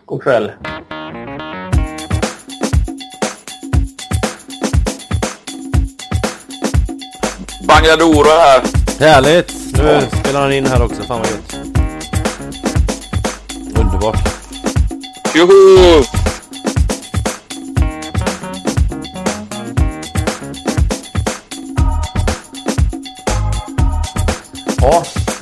God kväll. Bangadoro här. Härligt. Nu spelar han in här också. Fan vad gött. Underbart. Joho! Ja.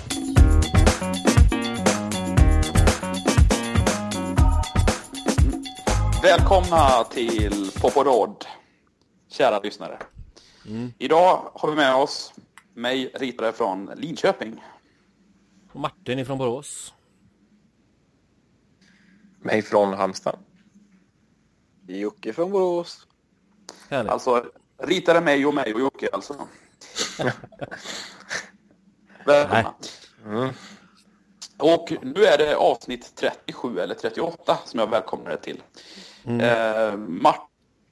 Välkomna till Poporod, kära lyssnare. Idag har vi med oss mig, ritare från Linköping. Och Martin ifrån Borås. Mig från Halmstad. Jocke från Borås. Härligt. Alltså, ritare mig och Jocke alltså. Välkomna. Och nu är det avsnitt 37 eller 38 som jag välkomnar er till. Martin,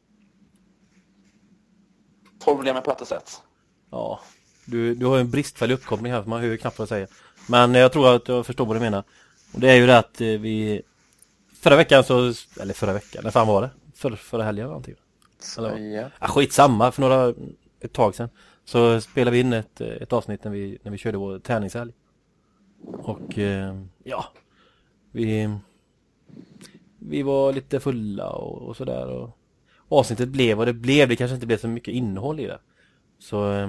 formulera mig på detta sätt. Ja, du har ju en bristfällig uppkoppling här för man hör ju knappt vad jag säger. Men jag tror att jag förstår vad du menar. Och det är ju det att vi... Förra veckan, när fan var det? Förra helgen eller någonting. Skitsamma, för ett tag sedan. Så spelade vi in ett avsnitt när vi körde vår träningshelg. Och ja, vi var lite fulla och sådär. Och avsnittet blev vad det blev. Det kanske inte blev så mycket innehåll i det. Så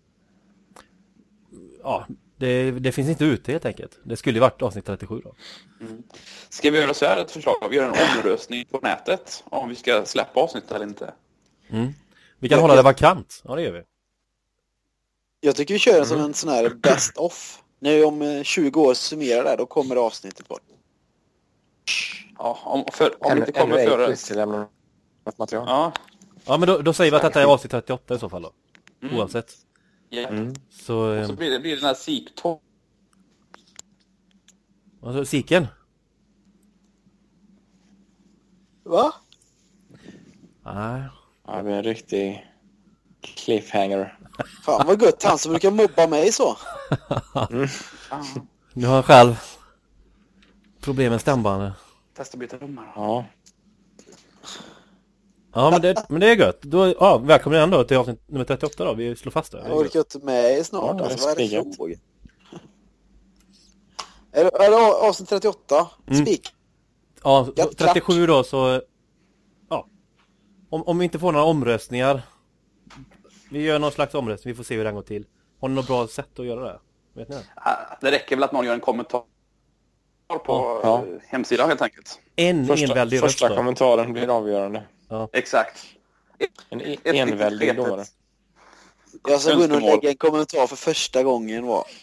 ja, det finns inte ute helt enkelt. Det skulle ju varit avsnitt 37 då. Ska vi göra så här ett förslag? Vi gör en omröstning på nätet om vi ska släppa avsnittet eller inte. Vi kan hålla det vakant. Ja, det gör vi. Jag tycker vi kör som en sån här best of. När om 20 år summerar det, då kommer avsnittet på. Ja, om det inte kommer före... Ja, men då säger vi att detta är avsnitt 38 i så fall då. Oavsett. Yeah. Så, och så blir det den här SIK-12. Alltså, SIKen? Va? Nej. Ja, det blir en riktig cliffhanger. Fan vad gött, han som brukar mobba mig så. Nu har han själv problem med stämbanden. Testa att byta nummer. Ja. Ja, men det är gött. Då, välkommen igen då till avsnitt nummer 38 då. Vi slår fast det. Jag orkar inte med snart. Ja, alltså, vad är det spikat. fråga? Är det avsnitt 38? Spik. Ja, 37 då så... Ja. Om vi inte får några omröstningar. Vi gör någon slags omröstning. Vi får se hur den går till. Har ni något bra sätt att göra det? Vet ni det? Det räcker väl att någon gör en kommentar på hemsidan helt enkelt. Enväldig röst Första då. kommentaren blir avgörande. Ja. Exakt. En enväldig domare. Jag ska gå in och lägga en kommentar för första gången.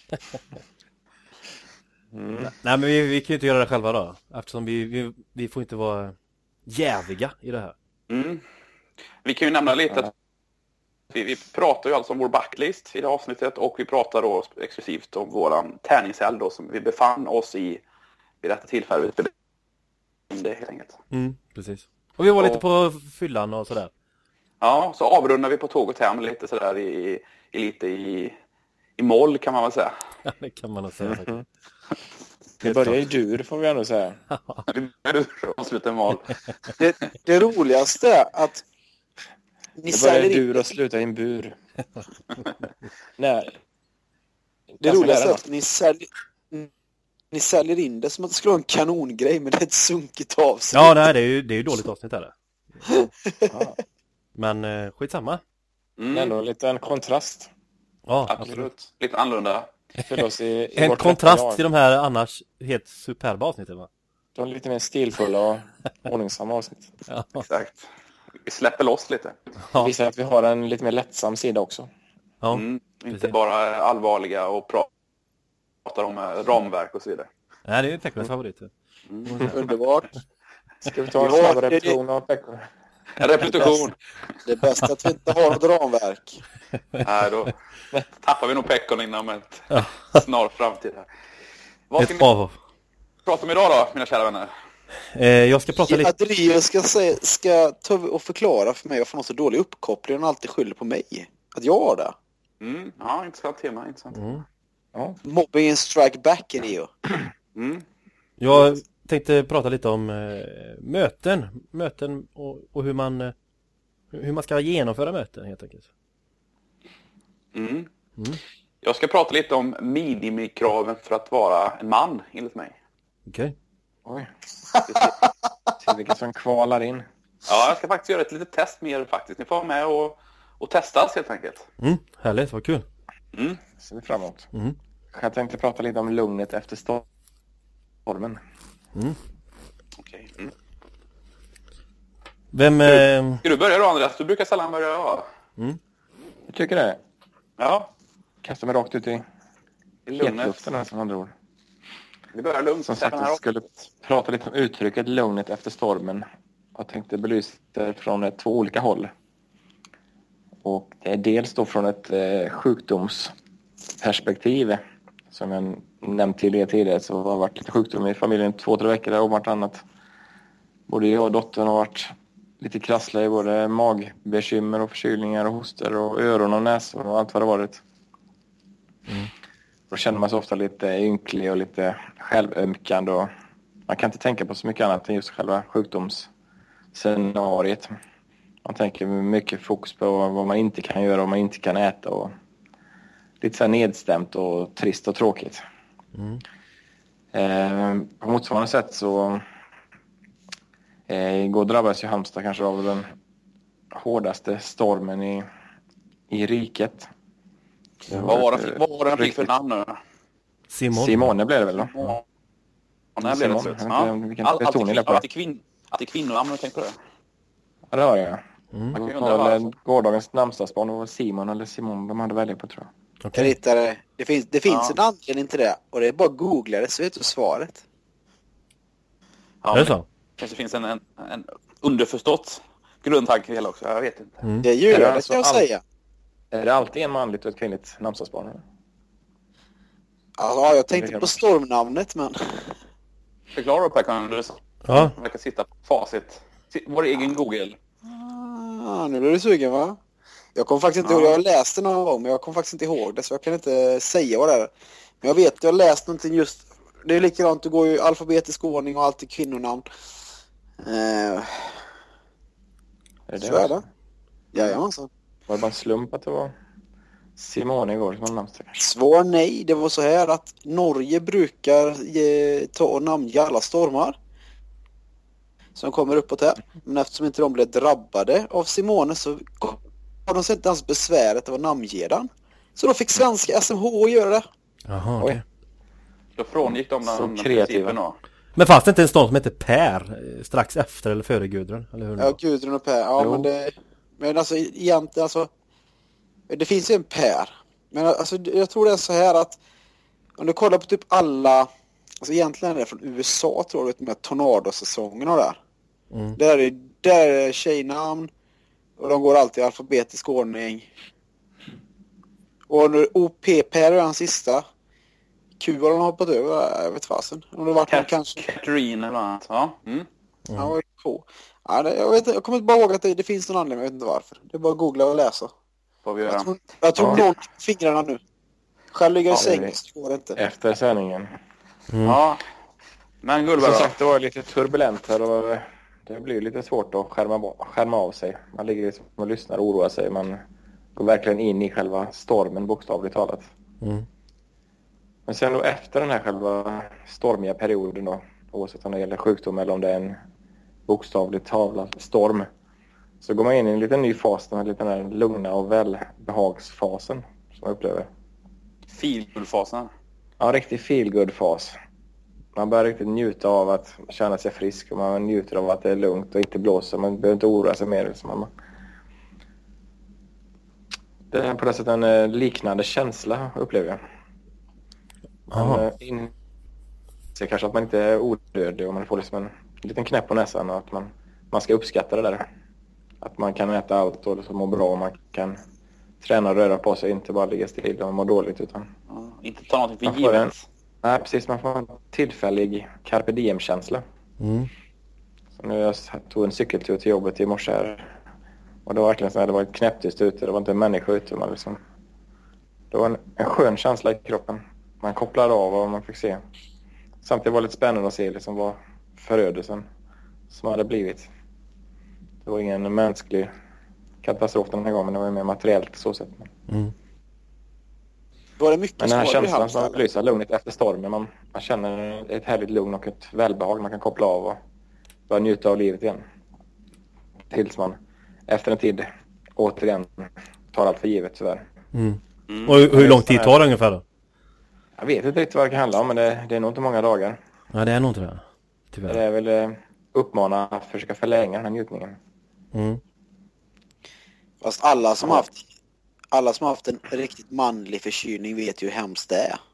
Nej, men vi kan ju inte göra det själva då. Eftersom vi får inte vara jäviga i det här. Vi kan ju nämna lite att vi pratar ju alltså om vår backlist i det avsnittet. Och vi pratar då exklusivt om våran tärningshelg då som vi befann oss i vid detta tillfälle. Det helt enkelt. Precis. Och vi var lite på fyllan och sådär. Ja, så avrundar vi på tåget hem lite sådär i moll kan man väl säga. Ja, det kan man nog säga. Det börjar i dur får vi ändå säga. Vi börjar avsluta i moll. Det roligaste är att ni Det börjar i säljer dur och slutar i en bur. Nej. Det roligaste är att ni säljer in det som att det skulle vara en kanongrej, men det är ett sunkigt avsnitt. Ja, nej, det är ju dåligt avsnitt här. Ja. Men skitsamma. Ändå lite en kontrast. Ja, Absolut. Lite annorlunda. För oss i en vårt kontrast till de här annars helt superba avsnitten, va? De är lite mer stilfulla och ordningsamma avsnitt. Ja. Exakt. Vi släpper loss lite. Ja. Det visar att vi har en lite mer lättsam sida också. Ja. Inte bara allvarliga och pratar om ramverk och så vidare. Nej, det är ju Peckors favorit. Underbart. Ska vi ta en snabb repetition av Pekko? En repetition. Det är bäst att vi inte har något ramverk. Nej, då tappar vi nog Peckon inom ett snar framtid. Vad ska vi prata om idag då, mina kära vänner? Jag ska prata lite... Adrian ska ta och förklara för mig varför han har så dålig uppkoppling och alltid skyller på mig. Att jag har det. Ja, intressant tema. Ja. Mobbing and strike back är det ju. tänkte prata lite om möten och hur man ska genomföra möten helt enkelt. Jag ska prata lite om minimikraven för att vara en man, enligt mig. Okej. Oj. Se vilka som kvalar in. Ja, jag ska faktiskt göra ett litet test med er faktiskt. Ni får vara med och testas helt enkelt. Härligt, vad kul. Ser vi fram emot. Jag tänkte prata lite om lugnet efter stormen. Okej. Vem... Ska du börja då, Andreas? Du brukar sällan börja. Jag tycker det. Ja. Kastar mig rakt ut i hetluften här, som andra ord. Vi börjar lugnt. Som sagt, jag skulle prata lite om uttrycket lugnet efter stormen. Jag tänkte belysa det från 2 olika håll. Och det är dels då från ett sjukdomsperspektiv. Som jag nämnt till er tidigare, så har det varit lite sjukdom i familjen 2-3 veckor där och vartannat. Både jag och dottern har varit lite krassliga i både magbekymmer och förkylningar och hoster och öron och näsor och allt vad det varit. Då känner man sig ofta lite ynklig och lite självömkande och man kan inte tänka på så mycket annat än just själva sjukdomsscenariet. Man tänker mycket fokus på vad man inte kan göra och vad man inte kan äta och lite så här nedstämt och trist och tråkigt. På motsvarande sätt så igår drabbades ju Halmstad kanske av den hårdaste stormen i riket. Vad var den fick för namn nu? Simone blev det väl då? Nej, blev det så. Alltid kvinnonamn, har du tänkt på det? Ja, det har jag. Gårdagens namnsdagsbarn var Simon eller Simon, de hade välja på, tror jag. Okay. Det finns en anledning till det, och det är bara att googla det så vet du svaret. Ja, är det så? Kanske finns en underförstått grundtanke hela också, jag vet inte. Det gör det, alltså kan jag säga. Är det alltid en manligt och ett kvinnligt namnsdagsbarn? Ja, jag tänkte på stormnamnet, men... Förklara upp här, kan du verkar sitta på facit. Vår egen Google. Nu blir du sugen, va? Jag kommer faktiskt inte ihåg, jag har läst det någon gång, men jag kommer faktiskt inte ihåg det, så jag kan inte säga vad det är. Men jag vet, jag har läst någonting just... Det är likadant, du går ju alfabetisk ordning och alltid kvinnonamn. Är det så är det. Jajamensan. Var det bara en slump att det var Simone igår som var namnsdag? Svar nej, det var så här att Norge brukar ta och namnge alla stormar som kommer uppåt här. Men eftersom inte de blev drabbade av Simone så har de sett ens besväret av att namnge den. Så då fick svenska SMH göra det. Jaha, okej. Då frångick de den principen då. Men fanns det inte en stad som heter Per strax efter eller före Gudrun? Eller hur? Ja, Gudrun och Per. Ja, men alltså egentligen, alltså, det finns ju en Per. Men alltså, jag tror det är så här att om du kollar på typ alla, alltså egentligen är det från USA, tror jag, med tornadosäsongen och där. Där är tjejnamn och de går alltid i alfabetisk ordning. Och nu OPP är den sista. Q har de hoppat över, jag vet fasen. Om det var kanske Catherine eller annat. Ja. Ja, cool. Ja, jag kommer inte bara ihåg att det finns någon anledning, jag vet inte varför. Det är bara att googla och läsa. Får vi göra. Jag tror någon fingrarna nu. Själv ligger i sängen, så går det inte. Efter sändningen. Ja. Men Gullberg, som sagt, det var lite turbulent här och det blir lite svårt att skärma av sig. Man ligger liksom och lyssnar och oroar sig. Man går verkligen in i själva stormen, bokstavligt talat. Men sen då efter den här själva stormiga perioden då, oavsett om det gäller sjukdom eller om det är en bokstavligt talat storm, så går man in i en liten ny fas, den här lite lugna och välbehagsfasen som jag upplever. Feelgood-fasen? Ja, riktigt feelgood-fas. Man börjar riktigt njuta av att känna sig frisk och man njuter av att det är lugnt och inte blåser. Man behöver inte oroa sig mer. Det är på det sättet en liknande känsla, upplever jag. Man inser kanske att man inte är odödlig och man får liksom en liten knäpp på näsan och att man ska uppskatta det där. Att man kan äta allt och liksom må bra och man kan träna och röra på sig, inte bara ligga still och må dåligt utan... inte ta någonting för givet. Nej, precis. Man får en tillfällig carpe diem-känsla. Så nu jag tog en cykeltur till jobbet i morse här. Och det var verkligen så här, det var ett knäpptyst ute. Det var inte en människa ute. Man liksom, det var en skön känsla i kroppen. Man kopplade av och man fick se. Samtidigt var det lite spännande att se liksom förödelsen som hade blivit. Det var ingen mänsklig katastrof den här gången, men det var mer materiellt så sett. Var det mycket men den här skador i känslan Halmstad? som belyser lugnet efter stormen, man känner ett härligt lugn och ett välbehag. Man kan koppla av och börja njuta av livet igen. Tills man efter en tid återigen tar allt för givet tyvärr. Och hur lång tid tar det ungefär då? Jag vet inte riktigt vad det kan handla om, men det är nog inte många dagar. Ja, det är nog inte det. Tyvärr. Det är väl uppmana att försöka förlänga den här njutningen. Fast alla som har haft en riktigt manlig förkylning vet ju hur hemskt det är.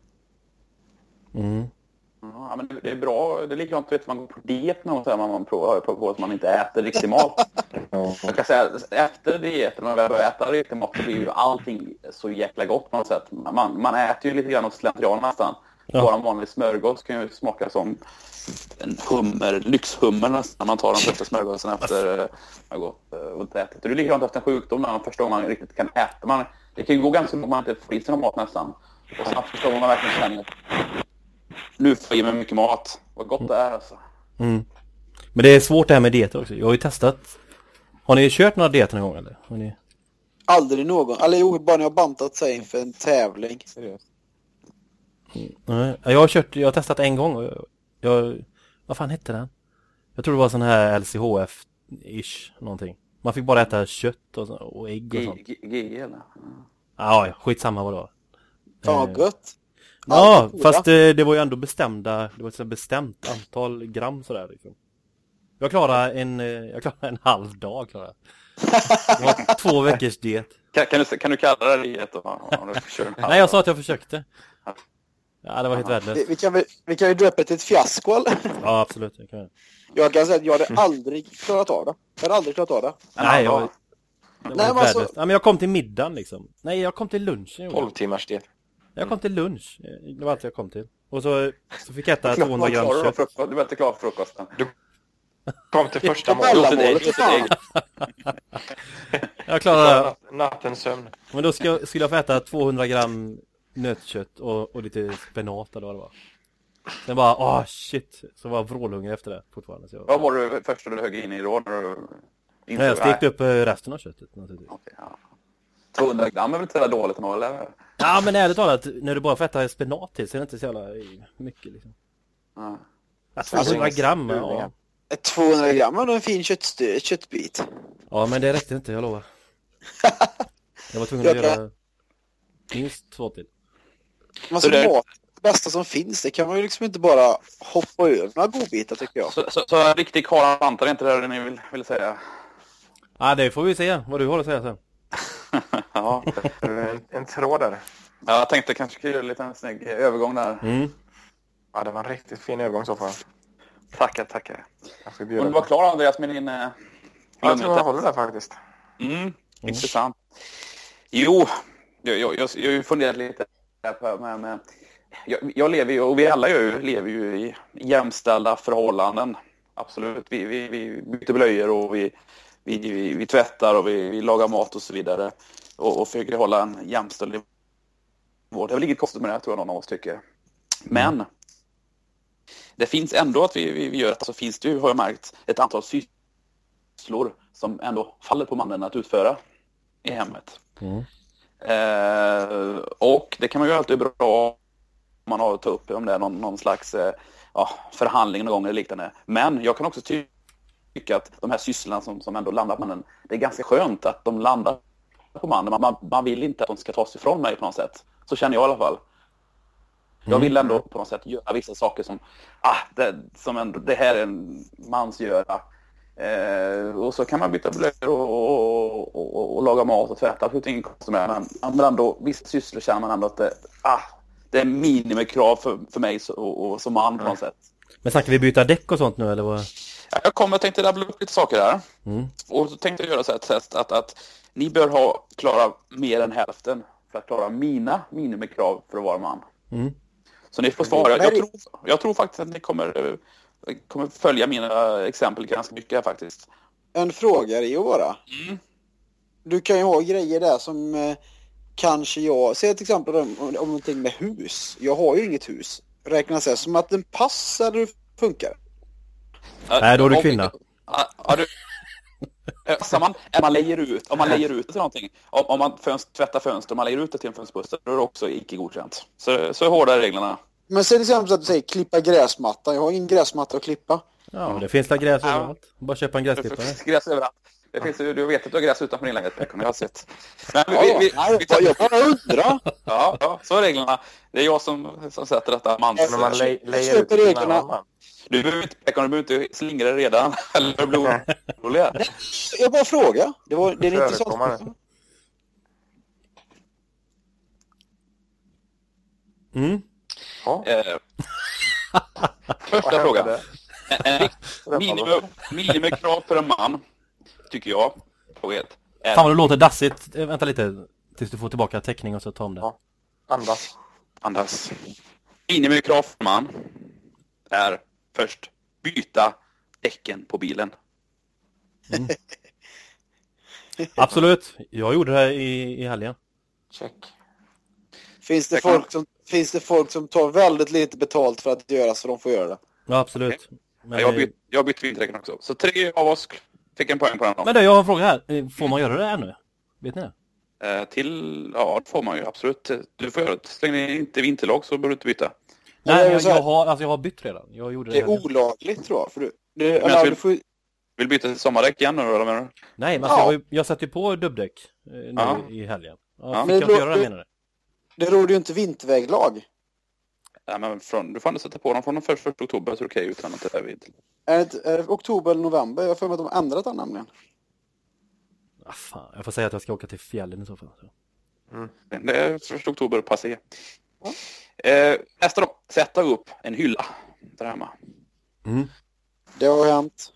Ja, men det är bra. Det är likadant vet man går på diet när man provar på att man inte äter riktig mat. Jag kan säga efter dieten, när man börjar äta riktig mat, så blir ju allting så jäkla gott på något sätt. Man äter ju lite grann av slentrian nästan. Bara en vanlig smörgås kan ju smaka som en lyxhummer nästan. Man tar den första smörgåsen efter att gått och ätit. Det är likadant efter en sjukdom när man förstår man riktigt kan äta. Det kan ju gå ganska långt man inte får i sig någon mat nästan. Och sen förstår man verkligen känner nu får jag ge mig mycket mat. Vad gott det är alltså. Men det är svårt det här med dieter också. Jag har ju testat. Har ni kört några dieter någon gång eller? Har ni... Aldrig någon. Eller jo, bara när jag bantat sig inför en tävling. Seriöst. Nej, jag har testat en gång och vad fan hette den? Jag tror det var sån här LCHF-ish någonting. Man fick bara äta kött och ägg och sånt. GG eller? Ja, skitsamma vad det var. Fan vad gött. Ja, fast det var ju ändå det var ett bestämt antal gram sådär liksom. Jag klarade en halv dag klarade. Det var 2 veckors diet. Kan du kalla det diet då? Nej, jag sa att jag försökte. Ja, det var helt värdelöst. Vi kan ju döpa till ett fiasko eller? Ja, absolut. Jag kan säga att jag hade aldrig klarat av det. Jag hade aldrig klarat av det. Nej, men men jag kom till middagen liksom. Nej, jag kom till lunchen. 12 timmars diet. Jag kom till lunch. Det var allt jag kom till. Och så fick jag äta 200 gram kött. Du var inte klar för frukosten. Du kom till första målet. Jag klarade nattens sömn. Men då skulle jag få äta 200 gram nötkött och lite spenat eller vad det var. Sen bara, shit. Så var jag vrålhungrig efter det fortfarande. Så Vad var det första du högg in i då? Nej, jag stekte upp resten av köttet naturligtvis. Okay, ja. 200 gram är väl inte så dåligt ändå, eller? Ja, men ärligt talat, när du bara får äta spenat till så är det inte så jävla mycket liksom. Ja. 200 gram, ja. 200 gram är en fin köttbit. Ja, men det räckte inte, jag lovar. Jag var tvungen att göra minst 2 till. Man ska mat, det bästa som finns, det kan man ju liksom inte bara hoppa över några godbitar tycker jag. Så en riktig Karl Pantar är inte det ni vill säga? Ja, det får vi se vad du har att säga sen. Ja, en tråd där. Ja, jag tänkte kanske göra en liten snygg övergång där. Ja, det var en riktigt fin övergång så fall. Tackar. Och du var klar Andreas med din... jag tror jag håller där faktiskt. Intressant. Jo, jag har ju funderat lite med jag lever ju, och vi alla lever ju i jämställda förhållanden. Absolut. Vi byter blöjor och vi tvättar och vi lagar mat och så vidare. Och försöker hålla en jämställd nivå. Det är väl inget konstigt med det här, tror jag någon av oss tycker. Men det finns ändå att vi gör det. Så finns det ju, har jag märkt, ett antal sysslor som ändå faller på mannen att utföra i hemmet. Och det kan man ju alltid bra om man har att ta upp om det är någon slags förhandling någon gång eller liknande. Men jag kan också tycka att de här sysslorna som ändå landar på mannen, det är ganska skönt att de landar på mannen. Man vill inte att de ska tas ifrån mig på något sätt. Så känner jag i alla fall. Jag vill ändå på något sätt göra vissa saker som ändå, det här är en mans göra. Och så kan man byta blöjor och laga mat och tvätta. Det är ingen konstigt med. Men ändå, vissa sysslor känner man ändå att det är minimikrav för mig och som man på något sätt. Men snackar vi byta däck och sånt nu eller vad? Jag tänkte rabbla upp lite saker här. Och så tänkte jag göra så här ett test att ni bör klara mer än hälften för att klara mina minimikrav för att vara man. Så ni får svara. Jag tror faktiskt att ni kommer följa mina exempel ganska mycket här faktiskt. En fråga Rio bara. Du kan ju ha grejer där som kanske jag... Säg till exempel om någonting med hus. Jag har ju inget hus. Räknas det som att den passar och funkar? Nej, då är du kvinna. Om man lejer ut det till någonting, om man tvättar fönster och man lejer ut det till en fönsterbuss, då är det också icke godkänt. Så är hårda reglerna. Men sen exempel att du säger klippa gräsmattan. Jag har ingen gräsmatta att klippa. Ja, det finns där gräs överallt. Bara köpa en gräsklippare. Det finns gräs överallt. Det finns, du vet att du har gräs utanför din lägenhet, Pekon, jag har sett. Men Jag bara undrar. Ja, så är reglerna. Det är jag som sätter detta man. Men man lejer ut reglerna. Du behöver inte slingra dig redan. Eller bli orolig. Jag bara frågar. Det är inte så. Första frågan. Minimikrav för en man, tycker jag. Fan vad det låter dassigt. Vänta lite tills du får tillbaka täckning och så ta om det. Ja. Andas. Minimikrav för en man är först byta däcken på bilen. Absolut. Jag gjorde det här i helgen. Check. Finns det folk som tar väldigt lite betalt för att göra så de får göra det? Ja, absolut. Okay. Men jag har bytt vinterdäcken också. Så 3 av oss fick en poäng på den. Men jag har en fråga här. Får man göra det ännu? Vet ni det? Ja, det får man ju absolut. Du får göra det. Så länge det inte är vinterlag så behöver du inte byta. Nej, jag har bytt redan. Jag gjorde det är olagligt, tror jag. För vill byta till sommardäck igen nu, eller menar du? Nej, men jag satte ju på dubbdäck nu i helgen. Ja, fick jag inte göra det, menar du? Det råder ju inte vinterväglag. Ja, men du får sätta på dem från den 1 oktober, så är det okej utan att det är vinter. Är det oktober eller november? Jag får med att de har ändrat den nämligen. Ah, fan. Jag får säga att jag ska åka till fjällen i så fall. Det är 1 oktober, passé. Nästa då, sätta upp en hylla där hemma. Det har hänt.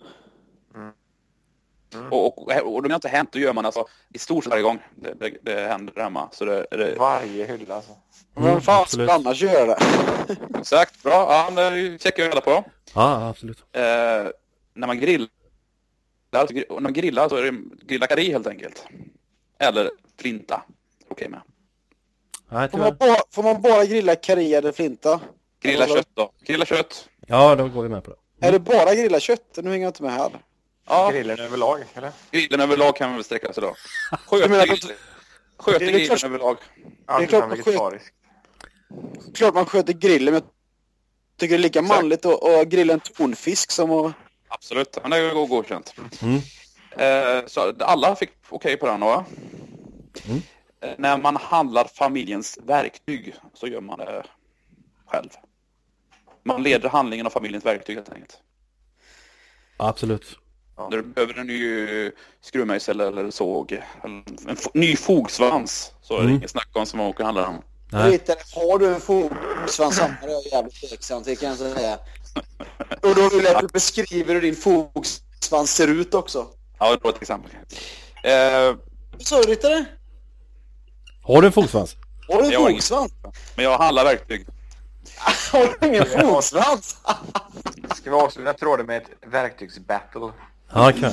Och de har inte hänt, då gör man alltså i stort sett varje gång det händer där hemma. Så det varje hylla alltså. Men fan ska annars göra det? Exakt, bra. Ja, det checkar jag reda på. Ja, absolut. När man grillar så är det grilla kari helt enkelt. Eller flinta. Okej med. Nej, får man bara grilla kari eller flinta? Grilla kött då. Grilla kött. Ja, då går vi med på det. Är det bara grilla kött? Nu hänger jag inte med här. Ja. Grillen överlag, eller? Grillen överlag kan man väl sträcka sig då. Sköter grillen överlag. Ja, det är klart man sköter grillen, men jag tycker det är lika manligt att grilla en tonfisk som att... Absolut, men det är godkänt. Så alla fick okej på den, va? När man handlar familjens verktyg så gör man det själv. Man leder handlingen av familjens verktyg helt enkelt. Absolut. Ja. När du behöver en ny skruvmejsel eller såg, eller en ny fogsvans, så är det inget snack om som man åker och handlar om. Har du en fogsvans samma, det är jävligt tveksamt, det kan jag säga. Och då vill jag att du beskriver hur din fogsvans ser ut också. Ja, det var ett exempel. Så Ryttare? Har du en fogsvans? Har du en fogsvans? Men jag handlar verktyg. Har du ingen fogsvans? Ska vi avsluta tråden med ett verktygsbattle? Ja, kan.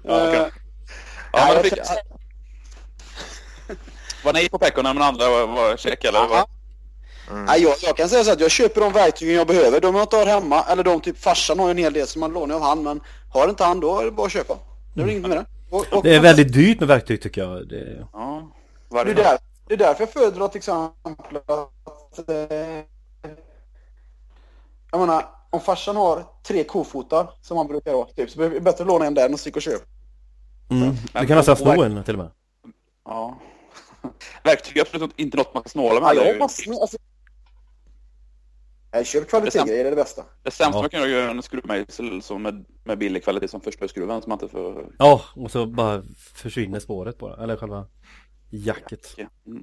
Var ni på Pekon när den andra var check eller? Jag kan säga så att jag köper de verktygen jag behöver. De jag inte har hemma, eller de typ farsan har en hel del som man lånar av han, men har inte han då är det bara att köpa. Det är inget med det. Det är väldigt dyrt med verktyg tycker jag. Det är därför jag föredrar till exempel att jag menar, om farsan har 3 kofotar som han brukar ha typ, så är det bättre att låna en där än att sticka och köpa. Du kan nästan sno en till och med. Ja. Verktyg är absolut inte något man kan snåla med. Jag köper kvalitet, det är det bästa. Det sämsta man kan göra en skruvmejsel som med billig kvalitet som första skruven som man inte får... Ja, och så bara försvinner spåret bara, eller själva jacket.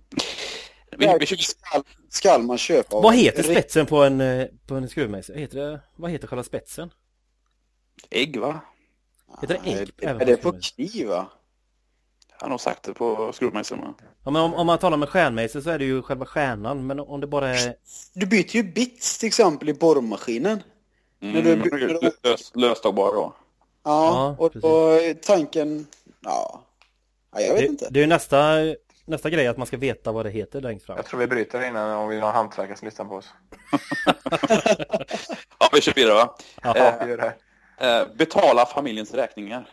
Ska man köpa? Vad heter spetsen på en skruvmejsel? Vad heter själva spetsen? Ägg, va? Heter det ägg? Är det på kniv, va? Jag har nog sagt det på skruvmejseln. Ja, men om man talar med stjärnmejsel så är det ju själva stjärnan. Men om det bara är... Du byter ju bits till exempel i borrmaskinen. Löstagbar då. Ja, och tanken... Ja, jag vet inte. Det är ju nästa grej att man ska veta vad det heter längst fram. Jag tror vi bryter innan om vi har hantverkare som lyssnar på oss. Ja, vi kör vidare, va? Ja, vi gör det. Betala familjens räkningar.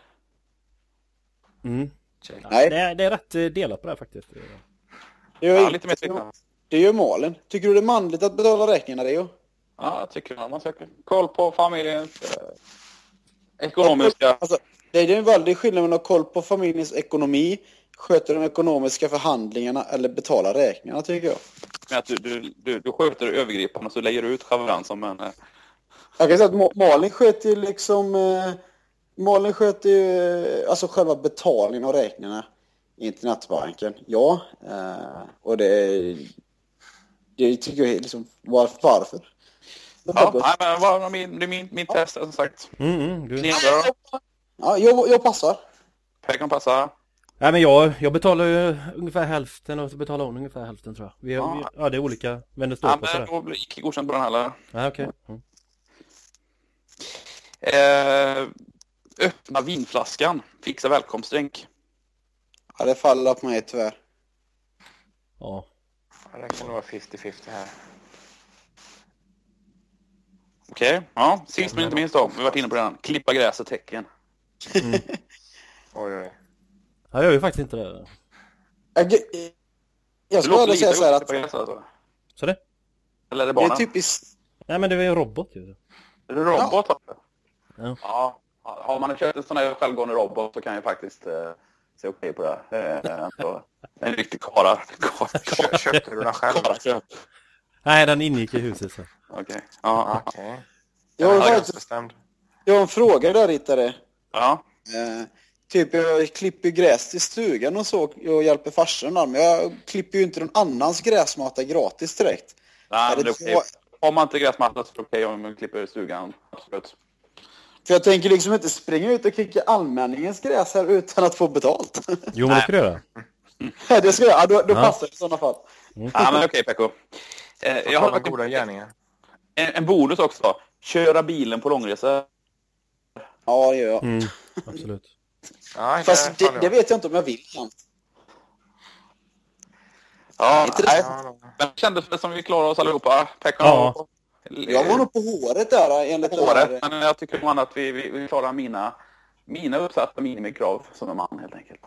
Nej. Det är rätt delat på det här faktiskt. Lite mer tveksamt. Det är ju Malin. Tycker du det är manligt att betala räkningarna, Rio? Ja, jag tycker man ska koll på familjens ekonomiska... Alltså, det är en väldig skillnad mellan att ha koll på familjens ekonomi, sköta de ekonomiska förhandlingarna eller betala räkningarna, tycker jag. Men att du sköter övergripande så lägger du ut chaveran som en... Jag kan säga att Malin sköter ju liksom... Malin sköter ju alltså själva betalningen av räkningarna i internetbanken. Ja, och det tycker jag är liksom... Varför? Ja, men vad var min test som sagt. Ja, jag passar. Per kan passa. Nej, men jag betalar ju ungefär hälften och så betalar hon ungefär hälften, tror jag. Ja, det är olika, men det står på sådär. Men då blir icke godkänt på den heller. Ja, okej. Öppna vinflaskan. Fixa välkomstdrink. Ja, det faller på mig tyvärr. Ja. Det kan nog vara 50-50 här. Okej, ja. Sist men inte minst då. Vi har varit inne på den. Klippa gräset, tecken. Oj. Jag gör ju faktiskt inte det. Jag skulle aldrig säga så här att... Så det? Eller är det Det barnen? är typiskt... Nej, men det är ju en robot ju. Är det robot? Ja. Ja. Har man köpt en sån här självgående robot så kan jag faktiskt se okej på det. En riktig kara. Köpte du den själv? Nej, den ingick i huset så. Okej. Ja. Okej. Jag har Jag är faktiskt- ganska bestämd. Jag har en fråga där, Rittare. Ja. Typ jag klipper gräs till stugan och så och hjälper farsan där, men jag klipper ju inte någon annans gräsmatta gratis direkt. Nej, Är men det det är okej. Har man inte gräsmatta så är det okej om man klipper i stugan. Absolut. För jag tänker liksom inte springa ut och kicka allmänningens gräs här utan att få betalt. Jo, men det ska du göra. Det ska jag, då passar det i sådana fall. Ja, men okej, Pekko. Jag har goda gärningar. en bonus också. Köra bilen på långresa. Ja, det gör jag. Absolut. Ja, Fast det vet jag inte om jag vill igen. Ja, Inte det. nej. Men det kändes som vi klarar oss allihopa. Pekko. Ja. Jag var nog på håret där enligt det Håret, här. men jag tycker nog att vi klarar mina uppsatta minimikrav som en man helt enkelt.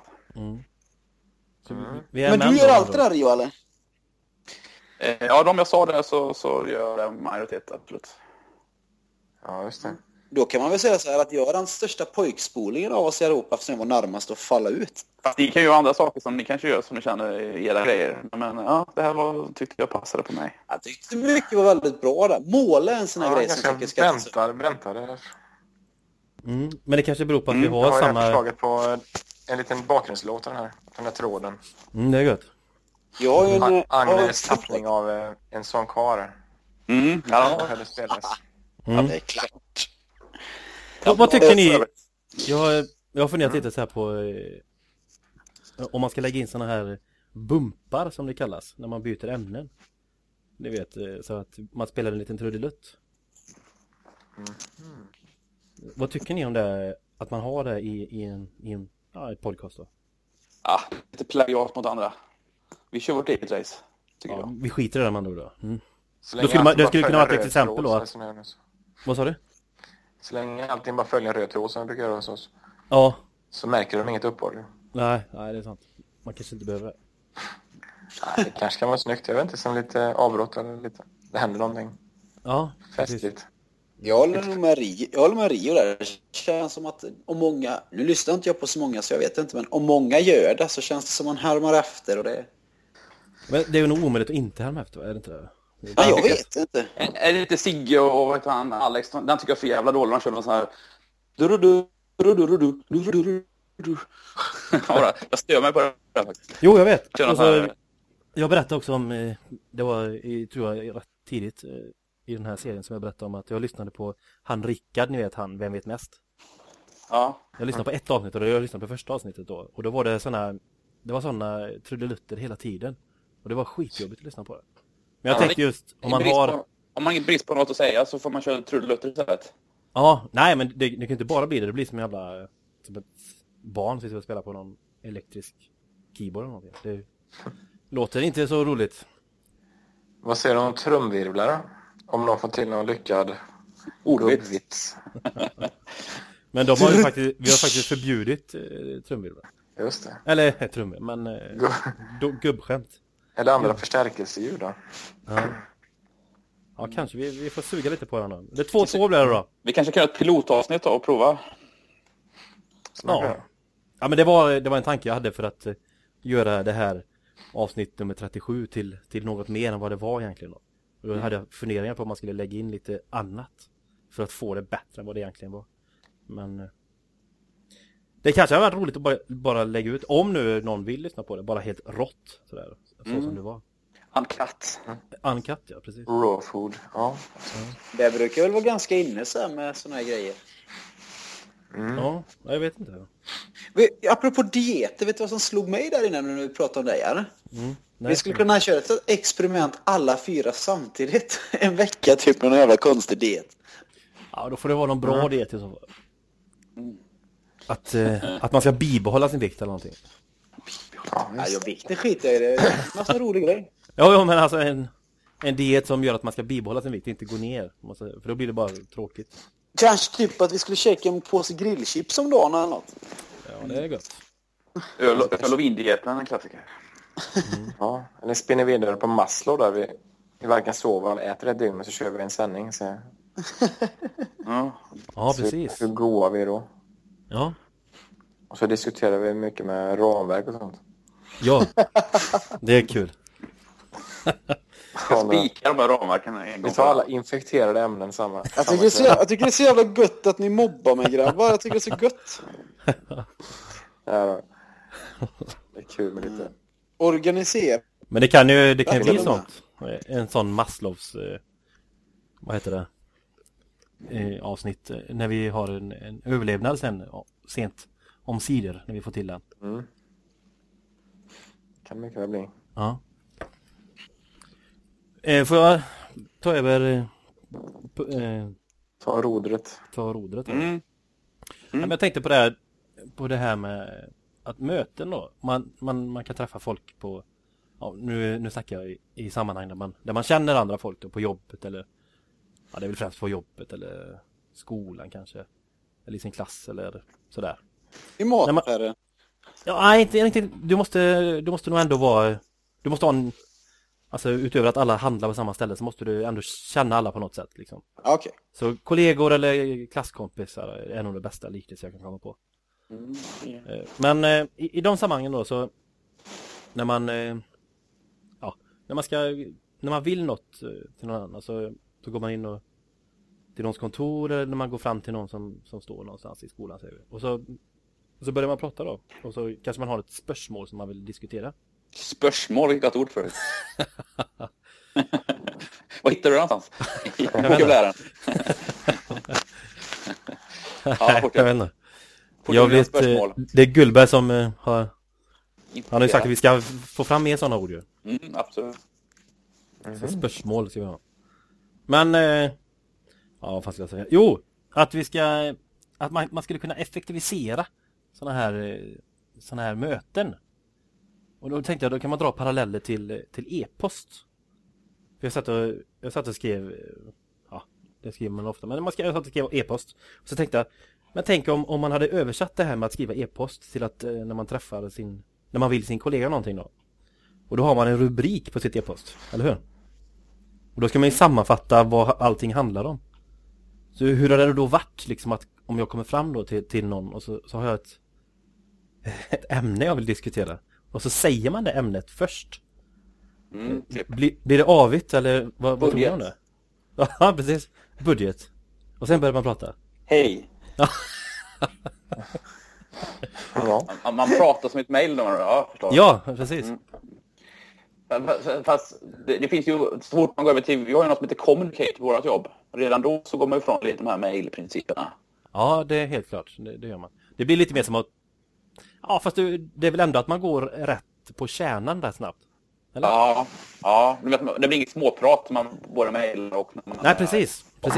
Vi är Men män du gör då, allt då. det där, Rio, eller? Ja, de jag sa det så gör det majoritet, absolut. Ja, just det. Då kan man väl säga så här att jag är den största pojkspolingen av oss i Europa för sen var närmast att falla ut. Fast ni kan ju göra andra saker som ni kanske gör som ni känner i era grejer. Men ja, det här tyckte jag passade på mig. Jag tyckte mycket var väldigt bra där. Måla är en sån här grej som jag tycker Jag ska... väntade. Men det kanske beror på att vi Jag har har samma... förslaget på en liten bakgrundslåt den här tråden. Det är gött. Jag har ju en... Agnes tappning av en sån kar. Ja, Hade spelats. Ja, det är klart. Vad tycker ni? Jag har funderat lite så här på om man ska lägga in såna här bumpar som det kallas när man byter ämnen. Ni vet, så att man spelar en liten trudelutt. Vad tycker ni om det, att man har det i en podcast då? ja, lite plagiat mot andra. Vi kör vårt eget race, tycker Ja, jag. vi skiter i det med andra ord då. Så Då länge skulle man- allting det skulle bara kunna vara följer ett röd exempel tråd, då, så att- är det som jag gör nu. Vad sa du? Så länge allting bara följer en röd tråd som vi brukar göra hos oss, Ja, så märker de inget uppehåll. nej, det är sant. Man kanske inte behöver det. Nej, det kanske kan vara snyggt. Jag vet inte, som lite avbrott eller lite. Det händer någonting Ja, precis. festligt. Jag håller nog med Rio där. Det känns som att om många... Nu lyssnar inte jag på så många så jag vet inte. Men om många gör det så känns det som man härmar efter och det... Men det är ju nog omöjligt att inte härma efter, va? Är det inte det? Ja, jag vet inte. Är det inte Sigge och vad heter han, Alex? Den tycker jag är för jävla dålig. De kör någon sån här... Ja, jag stör mig på det här faktiskt. Jo, jag vet. Kör någon Och sån så, här... jag berättade också om, det var tror jag rätt tidigt i den här serien som jag berättade om att jag lyssnade på han Rickard, ni vet han, Vem vet mest? Ja. Jag lyssnade på ett avsnitt och jag lyssnade på första avsnittet då. Och då var det såna trudelutter hela tiden. Och det var skitjobbigt att lyssna på det. Men jag tänkte just, om man har... Om man har brist på något att säga så får man köra trudelutter istället. Ja, nej men det kan inte bara bli det. Det blir som en jävla... Som ett barn sitter och spelar på någon elektrisk keyboard eller någonting. Det låter inte så roligt. Vad säger du om trumvirvlar då? Om de får till någon lyckad Ordvits. Men vi har faktiskt förbjudit trumvirvel. Just det. Eller trummor, men gubbskämt. Eller andra förstärkelseljud då. Ja, kanske. Vi får suga lite på den då. Det är 2-2 blir det då. Vi kanske kan göra ett pilotavsnitt och prova. Ja. Ja, men det var en tanke jag hade för att göra det här avsnitt nummer 37 till något mer än vad det var egentligen då. Och då hade jag funderingar på om man skulle lägga in lite annat för att få det bättre än vad det egentligen var. Men det kanske har varit roligt att bara lägga ut, om nu någon vill lyssna på det, bara helt rått sådär, så som det var. Uncut, ja, precis. Raw food, ja. Det brukar väl vara ganska inne så här med såna här grejer. Ja, jag vet inte. Apropå dieter, vet du vad som slog mig där innan när vi pratade om det här? Nej, Vi skulle kunna köra ett experiment alla 4 samtidigt. En vecka typ med någon jävla konstig diet. Ja, då får det vara någon bra diet i så fall. Att man ska bibehålla sin vikt eller någonting. Ja, jag vikten skiter i det. Det är en massa rolig grej. Ja, men alltså en diet som gör att man ska bibehålla sin vikt, inte gå ner. För då blir det bara tråkigt. Kanske typ att vi skulle käka en påse grillchips om dagen eller något. Ja, det är gott. Öl- och vindieten, en klassiker. Ja, eller spinner vidare på Maslow där vi varken sover eller äter ett dygn, så kör vi en sändning. Så. Ja, precis. Hur goa vi är då. Ja. Och så diskuterar vi mycket med ramverk och sånt. Ja, det är kul. Jag spikar de här ramverken en gång. Vi tar alla infekterade ämnen samma. Jag tycker det är så jävla gött att ni mobbar mig, grabbar. Jag tycker det är så gött. Ja, det är kul med lite. Organisera. Men det kan bli sånt. En sån Maslows vad heter det? Avsnitt när vi har en överlevnad sen sent om sidor när vi får till den. Kan mycket väl bli. Ja. Får jag ta över Ta rodret. Men jag tänkte på det här med att möten då. Man kan träffa folk på, ja, nu snackar jag i sammanhang där man känner andra folk då, på jobbet eller, ja, det är väl främst på jobbet eller skolan kanske, eller i sin klass eller sådär. I mataffären. Ja, nej, inte. Du måste nog ändå vara, du måste ha en, alltså utöver att alla handlar på samma ställe så måste du ändå känna alla på något sätt liksom. Okej. Så kollegor eller klasskompisar är nog det bästa liknelse jag kan komma på. Men i de sammanhangen då, så när man vill något till någon annan, så går man in och till någons kontor, eller när man går fram till någon som står någonstans i skolan, säger vi. Och så börjar man prata då. Och så kanske man har ett spörsmål som man vill diskutera. Spörsmål, vilket ord för det. Vad hittar du någonstans? I vokabulären. Ja, jag vet inte. Jag vet, det är Gullberg som han har ju sagt att vi ska få fram mer sådana ord ju. Absolut. Så spörsmål ska vi ha. Men ja, vad fan ska jag säga? Jo, att man skulle kunna effektivisera såna här möten. Och då tänkte jag, då kan man dra paralleller till e-post. För jag satt och skrev, ja, det skriver man ofta, men jag satt och skrev e-post. Och så tänkte jag, men tänk om man hade översatt det här med att skriva e-post till att när man träffar när man vill sin kollega någonting då. Och då har man en rubrik på sitt e-post, eller hur? Och då ska man ju sammanfatta vad allting handlar om. Så hur har det då varit liksom, att om jag kommer fram då till någon och så har jag ett ämne jag vill diskutera. Och så säger man det ämnet först. Blir det avigt eller vad tror du om det? Ja, precis. Budget. Och sen börjar man prata. Hej. Ja. Man pratar som ett mejl då, ja, förstås. Ja, precis. Fast det finns ju, så fort man går över till, vi har ju något som heter communicate på vårt jobb. Redan då så går man ifrån lite de här mejlprinciperna. Ja, det är helt klart. Det gör man. Det blir lite mer som att, ja, fast det är väl ändå att man går rätt på kärnan där snabbt. Eller? Ja, det blir inget småprat man både mejl och när man... Nej, precis. Man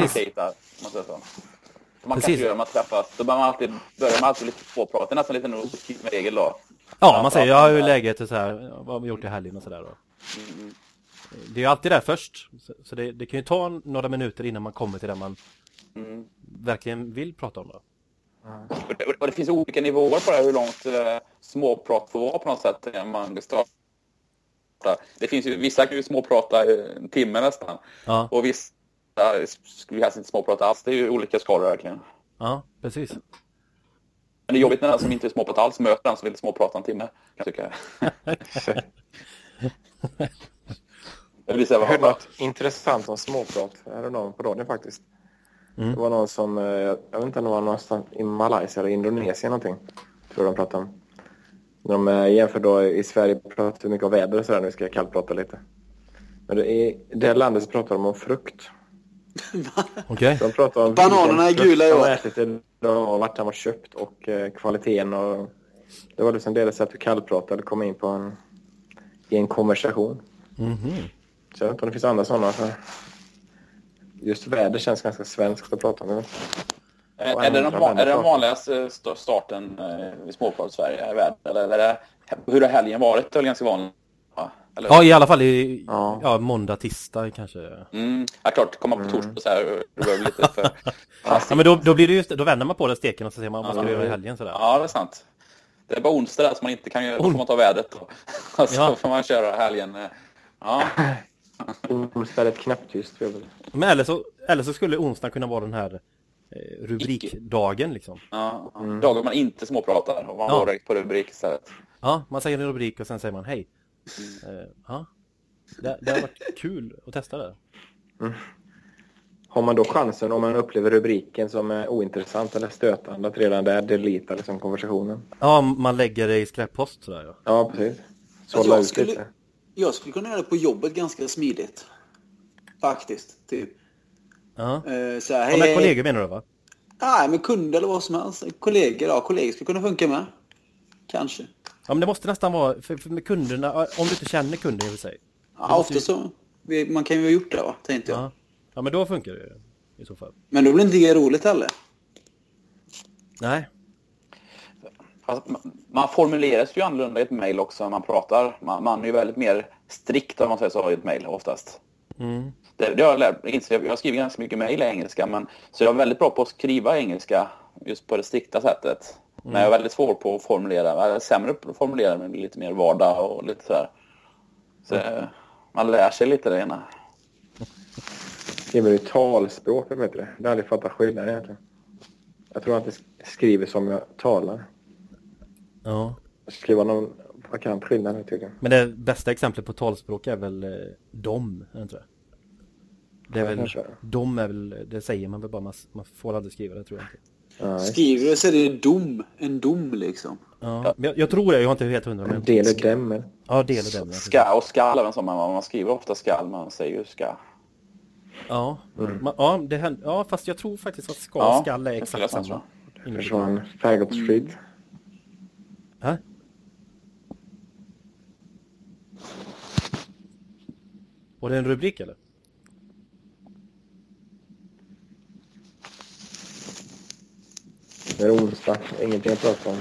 kanske gör, man träffas, då börjar man alltid lite småprat. Det är nästan lite nog med regel då. Ja, man säger, jag har ju läget så här, vad har vi gjort i helgen och sådär då. Det är ju alltid där först. Så det kan ju ta några minuter innan man kommer till det man verkligen vill prata om det. Och det finns olika nivåer på det, hur långt småprat får vara på något sätt. Man startar. Det finns ju, vissa kan ju småprata en timme nästan. Ja. Och vissa skulle helst inte småprata alls. Det är ju olika skalor verkligen. Ja, precis. Men det är jobbigt när den som inte vill småprata alls möter den som vill småprata en timme, kan jag tycka. Jag hörde något intressant om småprat. Jag hörde någon på radion faktiskt. Det var någon som, jag vet inte om det var någonstans i Malaysia eller Indonesien någonting. Tror de pratade om. De jämför då i Sverige pratar mycket om väder och sådär. Nu ska jag kallprata lite. Men i det landet så pratar de om frukt. Okej. De pratar om bananerna är gula i år. De har ätit idag, vart de har köpt och kvaliteten. Och det var liksom det sätt att kallprata eller komma in på i en konversation. Så jag vet inte om det finns andra sådana. För just väder känns ganska svenskt att prata om. Är det den vanligaste starten i småprat i Sverige? Eller är det, hur har helgen varit? Det är ganska vanligt. Eller? Ja, i alla fall i måndag, tisdag kanske. Ja, klart. Komma på torsdag så här. Det behöver lite för... Ja, men då blir det just, då vänder man på den steken och så ser man vad man ska göra i helgen sådär. Ja, det är sant. Det är bara onsdag där som man inte kan göra. Då får man ta vädret då. Så får man köra helgen. Ja. Onsdag är ett knäpptyst. Men eller så skulle onsdag kunna vara den här rubrikdagen liksom. Ja, dagar man inte småpratar och man går direkt på rubrik istället. Ja, man säger en rubrik och sen säger man hej. Det har varit kul att testa det. Har man då chansen om man upplever rubriken som är ointressant eller stötande att redan där delita liksom konversationen? Ja, man lägger det i skräppost sådär. Ja, ja precis. Jag skulle kunna göra det på jobbet ganska smidigt. Faktiskt, typ. Ja. Så här, med kollegor menar du, va? Nej, med kunder eller vad som helst. Kollegor skulle kunna funka med. Kanske. Ja, men det måste nästan vara, för med kunderna, om du inte känner kunder i och för sig. Ja, ofta så. Man kan ju ha gjort det, va, tänkte jag. Ja, men då funkar det i så fall. Men då blir det inte roligt heller. Nej. Man formuleras ju annorlunda i ett mejl också när man pratar. Man är ju väldigt mer strikt om man säger så i ett mejl oftast. Det har jag skriver ganska mycket mejl i engelska, men så jag är väldigt bra på att skriva engelska just på det strikta sättet. Men jag är väldigt svår på att formulera. Jag är sämre på att formulera med lite mer vardag och lite sådär. Så man lär sig lite det ena. Det är ju talspråk, jag vet det. Jag har aldrig fattat skillnaden egentligen. Jag tror att det skriver som jag talar. Ja. Jag skriver någon vakant skillnad, tycker jag. Men det bästa exemplet på talspråk är väl dom, är det inte det? Det är väl, dom är väl, det säger man väl bara, man får aldrig skriva det, tror jag inte. Skriver det så är det en dom liksom. Ja, men jag tror det, jag har inte helt 100. Men... Del och dämmer. Ja, del och dämmer. Ska och skall, även som man skriver ofta skall, man säger ju ska. Ja, det händer, ja, fast jag tror faktiskt att skall är exakt samma. Försvann Faggot-Street. Hä? Var det en rubrik eller? Det är onsdag, ingenting att prata om.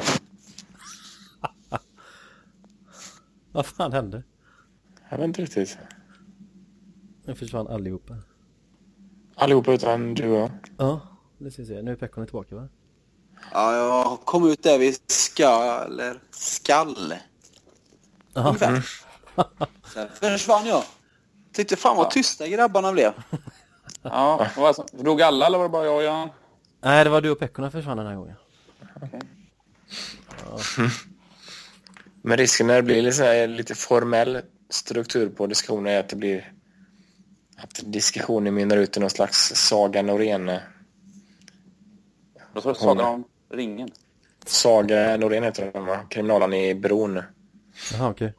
Vad fan hände? Jag vet inte riktigt. Nu försvann allihopa. Allihopa utan du och... Ja, det ska jag säga. Nu är Pekon tillbaka, va? Ja, jag kom ut där vid skall. Ungefär. Sen försvann jag. Tyckte fan vad tysta grabbarna blev. Ja, drog alla eller var det bara jag och Jan? Nej, det var du och Pekkorna försvann den här gången. Okay. Ja. Men risken när det blir lite formell struktur på diskussionen är att det blir att diskussionen mynnar ut i någon slags Saga Norén. Vad sa du? Saga om ringen? Saga Norén heter den, va? Kriminalen i Bron. Jaha, okej.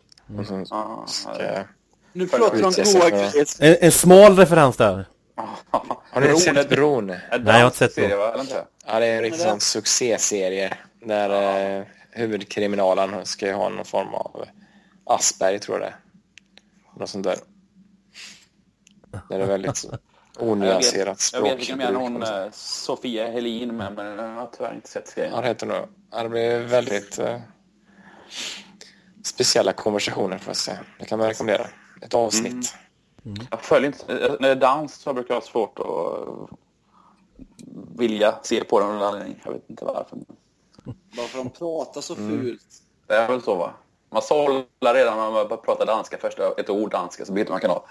Nu pratar de goa en smal referens där. Har ni sett Bron? Nej, jag har inte sett det. Ja, det är en riktigt sån succéserie där huvudkriminalen ska ha någon form av Asperger, tror jag det. Något sånt där. Det är väldigt onyanserat språk. Jag vet inte om hon Sofia Helin med, men jag har tyvärr inte sett serien. Ja, det heter nog. Det blir väldigt speciella konversationer, för att säga. Det kan man rekommendera. Ett avsnitt. Jag följer inte. När det är dans så brukar jag ha svårt att vilja se på den anledning. Jag vet inte varför. Varför de pratar så fult. Det är väl så, va? Man sållar redan när man pratar danska första ett ord danska så byter man kanal.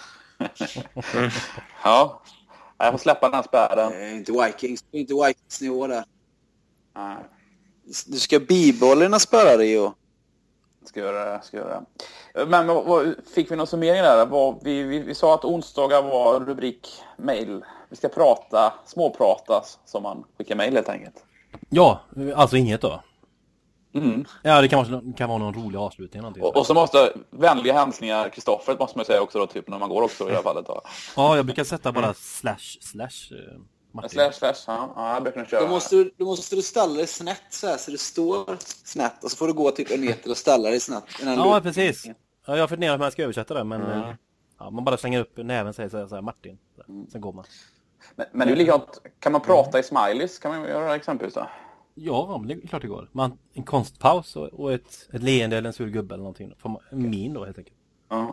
Ja, jag får släppa den spärren. Inte Vikings nivå där. Nej. Du ska bibehålla dina spärrar, Rio. Ska göra det. Men fick vi någon summering där? Vi sa att onsdagar var rubrik mail. Vi ska småprata som man skickar mail helt enkelt. Ja, alltså inget då. Mm. Ja, det kan vara någon rolig avslutning. Och så måste vänliga hälsningar Kristoffer måste man säga också då, typ när man går också i det här fallet då. Ja, jag brukar sätta bara slash Martin. Slash, ja, jag brukar köra. Då måste du ställa dig snett så det står snett och så får du gå typ en meter och ställa dig snett. Ja, precis. Ja, jag funderar på hur man ska översätta det, men man bara slänger upp näven och säger så här Martin. Sen går man. Men det är likadant, kan man prata i smileys? Kan man göra det exempelvis då? Ja, men det är klart det går. En konstpaus och ett leende eller en sur gubbe eller någonting. Min då helt enkelt.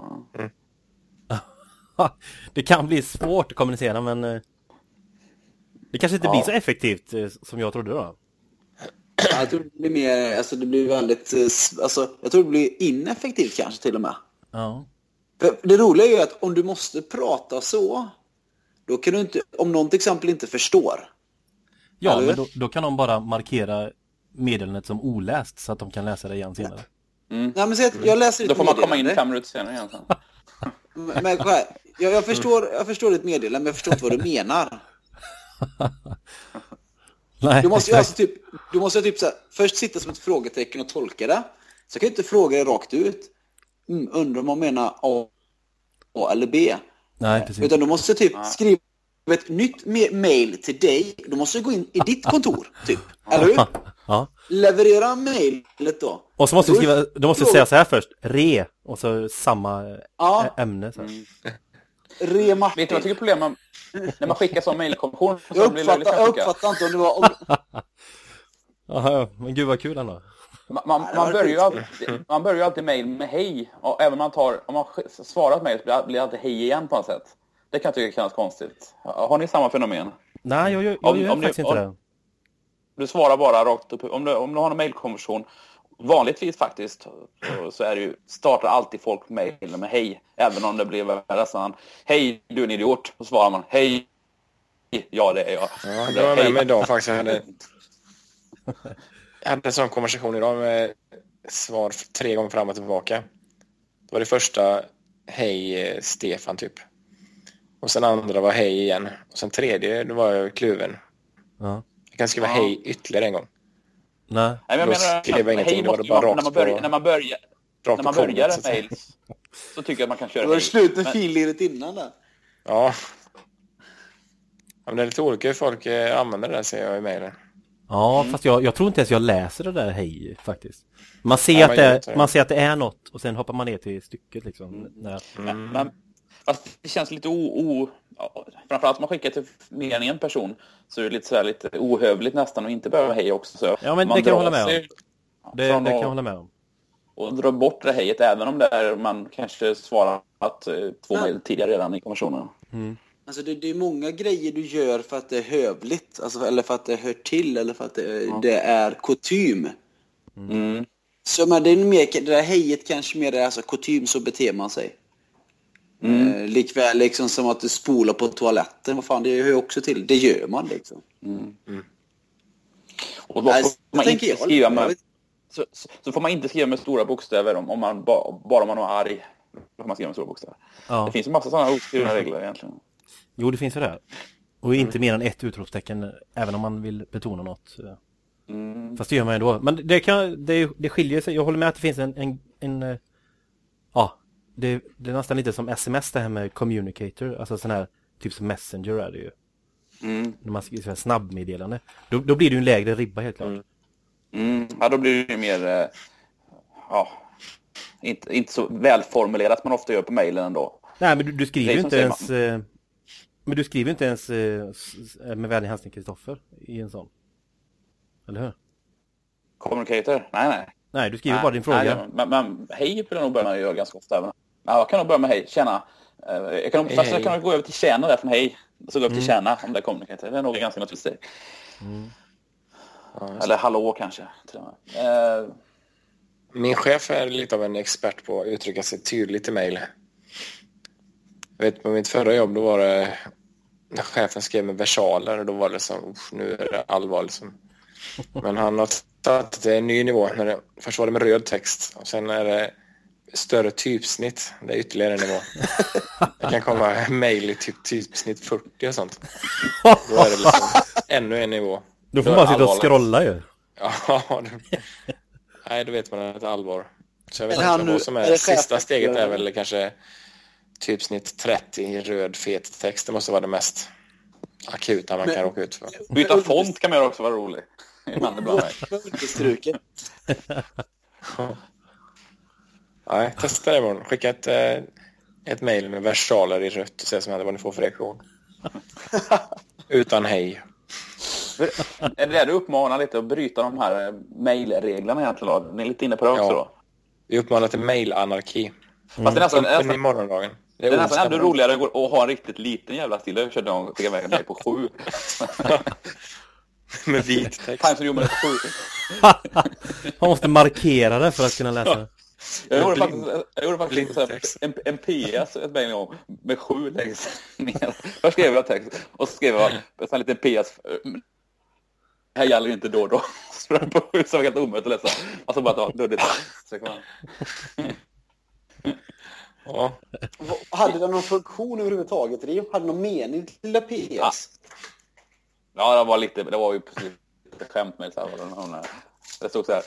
Det kan bli svårt att kommunicera, men det kanske inte blir så effektivt som jag trodde då. Jag tror det blir mer, alltså det blir väldigt, alltså jag tror det blir ineffektivt kanske till och med. Ja. För det roliga är ju att om du måste prata så, då kan du inte, om någon till exempel inte förstår. Ja, eller? Men då kan de bara markera meddelandet som oläst så att de kan läsa det igen senare. Nej, men säg att jag läser då får man komma in 5 minuter senare igen. Men jag förstår ditt meddelande, men jag förstår inte vad du menar. Nej, du måste typ så här, först sitta som ett frågetecken och tolka det. Så kan du inte fråga det rakt ut. Undrar om man menar A eller B. Nej, precis. Utan du måste typ skriva ett nytt mail till dig. Du måste gå in i ditt kontor typ. Eller hur? Ja. Leverera mailet då. Och så måste du måste säga så här först. Och så samma ämne så här. Re Martin. Vet du vad jag tycker problemet när man skickar sån mailkonversation? Jag uppfattar inte om det var... Jaha, men gud vad kul ändå. Man börjar ju alltid mail med hej. Och även om man svarat mail så blir det alltid hej igen på något sätt. Det kan jag tycka känns konstigt. Har ni samma fenomen? Nej, jag gör faktiskt inte det. Du svarar bara rakt upp. Om du har en mailkonversation, vanligtvis faktiskt, så är det ju, startar alltid folk mail med hej. Även om det blir nästan hej, du är en idiot. Så svarar man hej, ja det är jag. Ja, det var med mig idag faktiskt. Jag hade en sån konversation idag med svar 3 gånger fram och tillbaka. Det var det första hej Stefan typ. Och sen andra var hej igen. Och sen tredje, då var jag kluven. Ja. Jag kan skriva hej ytterligare en gång. Nej. Men jag menar, hej måste ju vara när man börjar en mail så tycker jag att man kan köra hej. Det var slut med filliret innan där. Ja. Men det är lite olika hur folk använder det där, ser jag i mejlen. Ja, fast jag tror inte ens jag läser det där hej faktiskt. Man ser att det är något och sen hoppar man ner till stycket liksom. Men fast det känns lite framförallt om man skickar till mer än en person så är det lite så här lite ohövligt nästan och inte behöva hej också så. Ja, men det kan jag hålla med om. Det kan jag hålla med om. Och dra bort det hejet även om det är man kanske svarar att 2 mejl tidigare redan i konversationen. Mm. Alltså det är många grejer du gör för att det är hövligt, alltså, eller för att det hör till, eller för att det är kutym. Mm. Så men det är mer, det där hejet kanske mer är alltså kutym, så beter man sig. Likväl liksom som att du spolar på toaletten, vad fan, det hör ju också till. Det gör man liksom. Och då får man inte skriva med, så får man inte skriva med stora bokstäver om man bara man är arg. Då får man skriva med stora bokstäver. Ja. Det finns en massa sådana oskrivna regler egentligen. Jo, det finns ju det. Och inte mer än ett utropstecken, även om man vill betona något. Fast det gör man ändå. Men det skiljer sig. Jag håller med att det finns en det är nästan lite som SMS det här med communicator. Alltså sån här typ som Messenger är det ju. När man skriver snabbmeddelande. Då blir det ju en lägre ribba helt klart. Ja, då blir det ju mer inte så välformulerat som man ofta gör på mejlen ändå. Nej, men du skriver ju inte ens men du skriver inte ens med vänlig hälsning Kristoffer i en sån. Eller hur? Communicator? Nej. Nej, du skriver bara din fråga. Men hej vill jag nog börja med att göra ganska ofta. Ja, jag kan nog börja med hej. Tjena. Jag kan nog gå över till tjena där från hej. Så gå upp till kärna om det är communicator. Det är nog ganska naturligt steg. Eller hallå kanske. Min chef är lite av en expert på att uttrycka sig tydligt i mejl. Jag vet, på mitt förra jobb då var det när chefen skrev med versaler, då var det som nu är det allvar liksom. Men han har tagit till en ny nivå. Först var det med röd text och sen är det större typsnitt. Det är ytterligare en nivå. Det kan komma mejl i typsnitt 40 och sånt. Då är det liksom ännu en nivå. Då får man bara sitta och scrolla ju. Ja, nej, då vet man att det är allvar. Så jag vet inte vad som är sista steget är väl kanske typsnitt 30 i röd fet text. Det måste vara det mest akuta man kan råka ut för. Byta font kan man ju också vara rolig. Understruket. Nej, testa det imorgon. Skicka ett mejl med versaler i rött och se som händer vad ni får för reaktion. Utan hej. Är det där du uppmanar lite att bryta de här mejlreglerna egentligen då? Ni är lite inne på det också då? Vi uppmanar till mejlanarki. Fast det är nästan i morgondagen. Det är nästan ännu roligare att ha en riktigt liten jävla stil. Jag körde och skickade iväg mig på 7. Med vit text. Times New Roman på 7. Man måste markera det för att kunna läsa. Jag gjorde faktiskt en PS ett mejl en gång med 7 längst ner. Först skrev jag text och skrev jag en liten PS. Här gäller inte då. Sprang på 7 så var helt omöjligt att läsa. Alltså bara ta luddigt. Ja. Hade det någon funktion överhuvudtaget, Rio? Hade någon mening till det PS? Ja, det var ju precis ett skämt med så här. Det stod så här.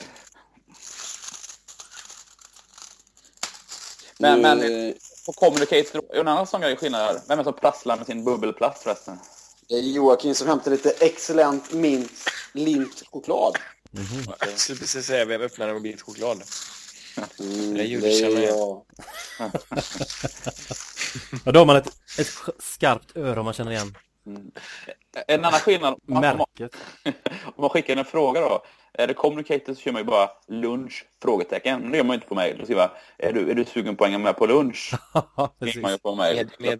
Men på Communicator, en annan sån grej skillnad här. Vem är som prasslar med sin bubbelplast förresten? Det är Joakim som hämtar lite excellent lint choklad. Jag skulle precis säga att vi öppnar en mobilt choklad. Det är jag. Ja, då har man ett skarpt öra man känner igen. En annan skillnad märket. Om man skickar en fråga då. Är det Communicator så kör man ju bara lunch, frågetecken. Det gör man inte på mejl. Då skriver man, är du sugen på att hänga med på lunch? Det man ju på mejl. Med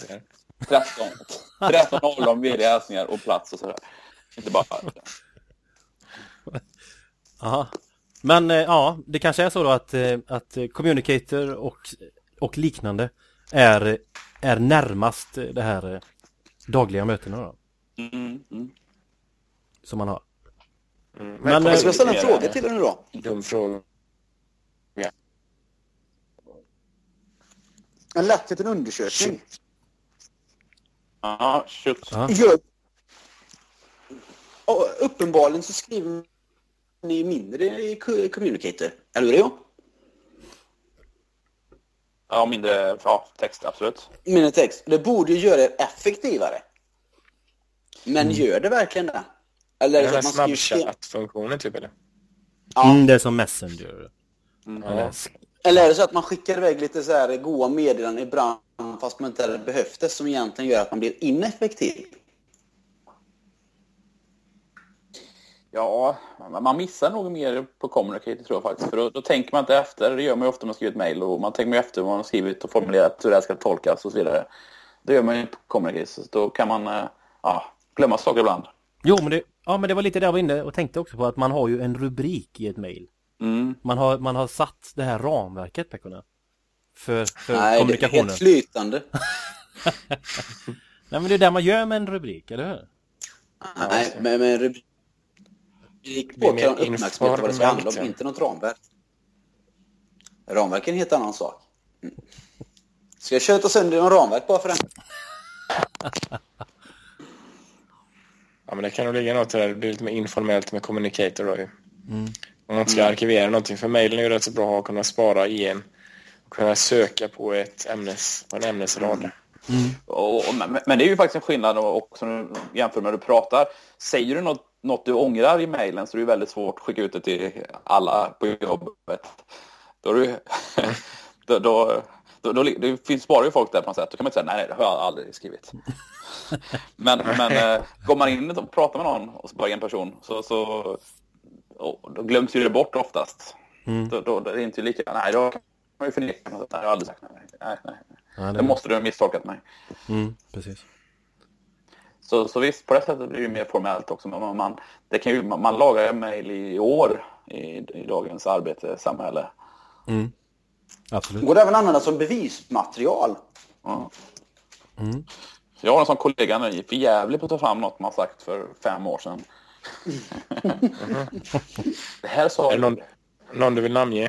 13.00 om vd hälsningar och plats och sådär. Inte bara... Aha. Men ja, det kanske är så då att Communicator och liknande är närmast det här dagliga mötena då. Som man har. Men jag ska ställa en fråga till er nu då. Dum fråga. Ja. En lätt till en undersökning. Ja, shit. Uppenbarligen så skriver ni mindre i Communicator. Eller hur är det? Ja, mindre text, absolut. Mindre text. Det borde ju göra er effektivare. Men gör det verkligen det? Eller är det så att man snabbchatt-funktionen typ, eller? Ja. Det är som Messenger. Eller är det så att man skickar iväg lite så här goda meddelanden ibland fast man inte hade behövt det, som egentligen gör att man blir ineffektiv? Ja, man missar nog mer på Communicator tror jag faktiskt. För då tänker man inte efter. Det gör man ju ofta när man skriver ett mejl. Och man tänker ju efter vad man har skrivit och formulerat hur det ska tolkas och så vidare. Det gör man ju på Communicator. Så då kan man glömma saker ibland. Jo, men det var lite där jag var inne och tänkte också på att man har ju en rubrik i ett mejl. Man har satt det här ramverket på för kommunikationen. Nej, det är flytande. Nej, men det är där man gör med en rubrik, eller hur? Nej, men en rubrik på kan uppmärksamhet vad det ska handla om, inte något ramverk. Ramverk är en helt annan sak. Ska jag köta sönder någon ramverk bara för den? Ja, men det kan nog ligga något där. Det blir lite mer informellt med Communicator då ju. Om man ska arkivera någonting. För mejlen är ju rätt så bra att kunna spara i en. Och kunna söka på en ämnesrad. Men det är ju faktiskt en skillnad också jämför med när du pratar. Säger du något du ångrar i mejlen så är det väldigt svårt att skicka ut det till alla på jobbet. Det finns bara ju folk där på något sätt. Då kan man inte säga nej, det har jag aldrig skrivit. men går man in och pratar med någon och så bara en person så då glöms ju det bort oftast. Då är det inte lika, nej, då kan man ju förneka. Jag har aldrig sagt nej. Det måste du ha misstolkat mig. Precis. Så visst, på det sättet blir det mer formellt också. Men man lagar mejl i år i dagens arbetssamhälle. Absolut. Och det även användas som bevismaterial. Ja. Jag har en sån kollega nu, för jävligt på att ta fram något man sagt för 5 år sedan. Det här sa är det någon du vill namnge?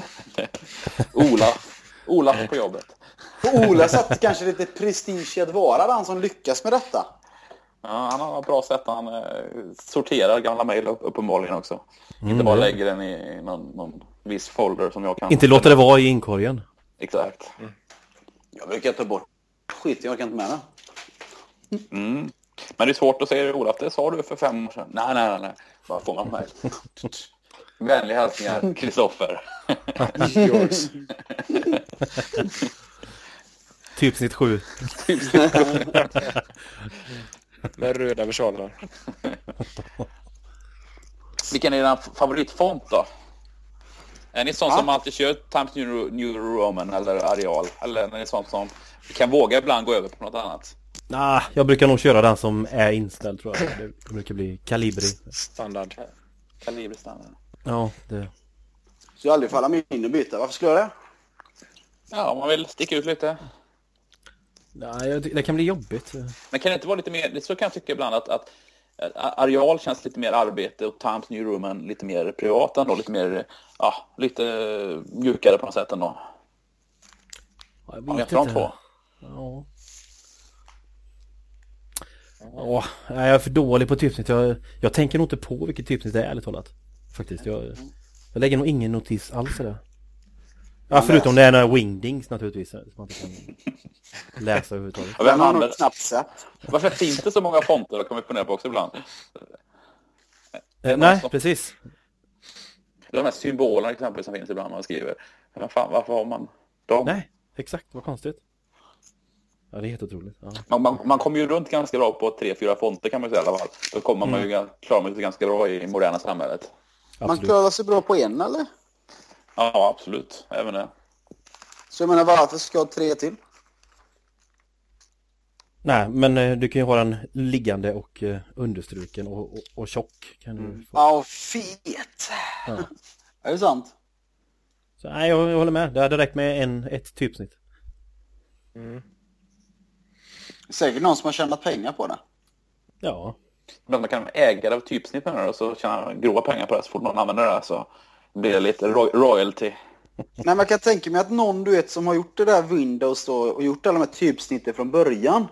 Ola på jobbet. Ola satt kanske lite prestige i att vara den som lyckas med detta. Ja, han har ett bra sätt. Han sorterar gamla mejl uppenbarligen också. Inte bara lägger den i någon viss folder som jag kan... Inte låta det vara i inkorgen. Exakt. Jag brukar ta bort skit, jag orkar inte med det. Men det är svårt att säga, Olof, det sa du för 5 år sedan. Nej. Vad får man mejl? Vänliga hälsningar, Kristoffer. Typsnitt 7. Med röda versaler. Vilken är din favoritfont då? Är ni sån som alltid kör Times New Roman eller Arial? Eller är ni sån som kan våga ibland gå över på något annat? Jag brukar nog köra den som är inställd, tror jag. Det brukar bli Calibri. Standard. Calibri standard. Ja, det... Så jag aldrig falla mig in och byta. Varför skulle jag det? Ja, om man vill sticka ut lite. Nej, det kan bli jobbigt. Men kan det inte vara lite mer, så kan jag tycka ibland att Arial känns lite mer arbete och Times New Roman lite mer privat ändå, lite mer, lite mjukare på något sätt ändå. Jag vet vet de inte. två. Ja. Jag är för dålig på typsnitt. Jag tänker nog inte på vilket typsnitt det är, ärligt talat. Faktiskt. Jag lägger nog ingen notis alls i det. Ja, förutom det är några wingdings naturligtvis. Som man inte kan läsa överhuvudtaget. Ja, vem har använder... nog knappt sett. Varför finns det så många fonter? Det kommer vi fundera på också ibland. Nej, precis. De här symbolerna exempel som finns ibland när man skriver. Men fan, varför har man dem? Nej, exakt. Vad konstigt. Ja, det är helt otroligt. Ja. Man kommer ju runt ganska bra på 3-4 fonter kan man säga i alla fall. Då kommer man ju klara sig ganska bra i moderna samhället. Man Absolut. klarar sig bra på en, eller? Ja, absolut. Även det. Så jag menar, varför ska jag ha 3 till? Nej, men du kan ju ha den liggande och understruken och tjock. Kan du få. Ja, fet! Ja. Är det sant? Så, nej, jag håller med. Det hade räckt med ett typsnitt. Säkert någon som har tjänat pengar på det. Ja. Men man kan vara ägare av typsnitt med det och så tjäna grova pengar på det. Så fort någon använder det så blir det lite royalty. Nej, men jag kan tänka mig att någon, du vet, som har gjort det där Windows då, och gjort alla de här typsnitten från början.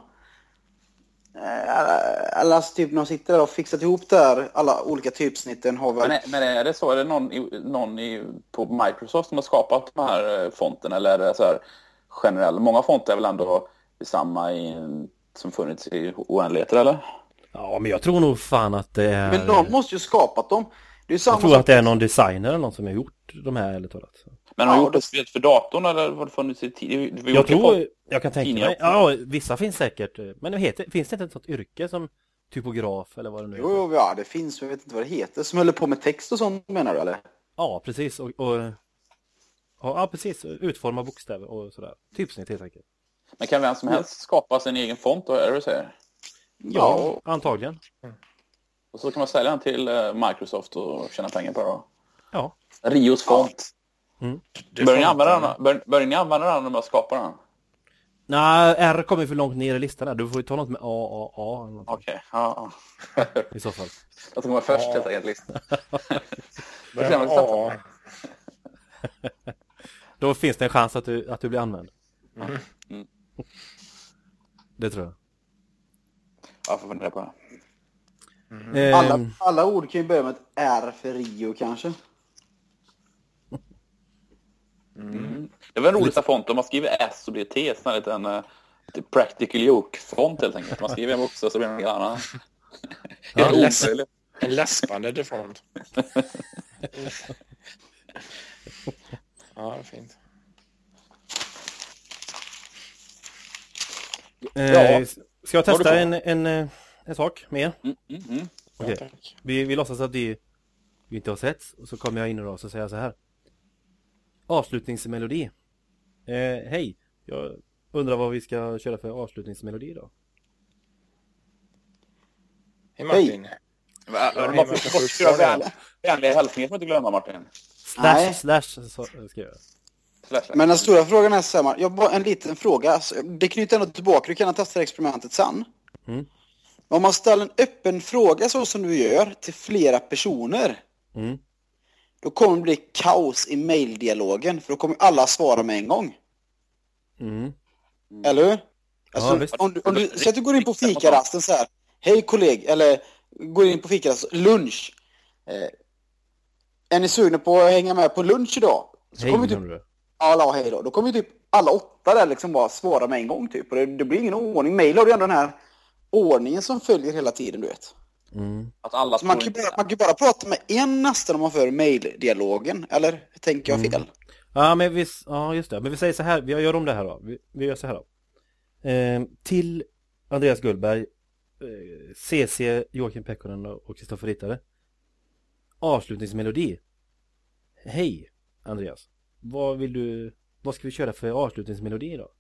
Alltså typ när de sitter där och fixat ihop där alla olika typsnitten har väl... Men är det så? Är det någon på Microsoft som har skapat de här fonten? Eller är det så här generellt? Många fonter är väl ändå samma som funnits i oändligheter, eller? Ja, men jag tror nog fan att det är... Men någon måste ju skapat dem. Det är ju samma Jag tror att det är någon designer eller någon som har gjort de här, eller talat. Men har du gjort det spelet för datorn eller har det funnits i tid? Jag tror, jag kan tänka mig. Ja, vissa finns säkert. Men finns det inte ett sånt yrke som typograf eller vad det nu är? Jo, ja, det finns, jag vet inte vad det heter. Som håller på med text och sånt, menar du, eller? Ja, precis. Ja, precis. Utforma bokstäver och sådär. Typsnitt helt enkelt. Men kan vem som helst skapa sin egen font då, är det du säger? Ja, antagligen. Och så kan man sälja den till Microsoft och tjäna pengar på det då. Ja. Rios font. Börjar ni använda den när man skapar den? Nej, R kommer för långt ner i listan där. Du får ju ta något med A. Okej, ja. I så fall. Jag ska vara först helt enkelt listan. Då finns det en chans att du blir använd. Det tror jag. Jag får fundera på det. Alla ord kan ju börja med ett R för Rio, kanske. Det var en rolig font. Om man skriver S så blir det T. Så är det en practical joke-font helt enkelt. Man skriver en bokstav så blir det en annan. En läspande font. Ja, det är fint. Ska jag testa en sak med? Okej. Ja, vi låtsas att vi inte har sett. Och så kommer jag in och så säger jag så här. Avslutningsmelodi. Hej, jag undrar vad vi ska köra för avslutningsmelodi då. Hej Martin. Vänliga hälsningar som inte glömma, Martin. Slash ska jag. Men den stora frågan är så här, jag har en liten fråga. Alltså, det knyter ändå tillbaka. Du kan testa experimentet sen. Om man ställer en öppen fråga så som du gör till flera personer, då kommer det bli kaos i maildialogen. För då kommer alla svara med en gång. Eller hur? Alltså, om du säger att du går in på fikarasten så här. Hej kolleg, eller går in på fikarasten, lunch. Är ni sugna på att hänga med på lunch idag? Så hej, kommer typ alla hej då. Då kommer typ alla 8 där liksom bara svara med en gång typ. Och det blir ingen ordning. Mail har ju ändå den här ordningen som följer hela tiden, du vet. Att alla så man kan bara prata med en nästan om man för maildialogen. Eller tänker jag fel? Ja, men just det. Men vi säger så här, vi gör om det här då. Vi gör så här då. Till Andreas Gullberg, CC, Joakim Pekkonen och Kristoffer Rittare. Avslutningsmelodi. Hej Andreas. Vad ska vi köra för avslutningsmelodi då?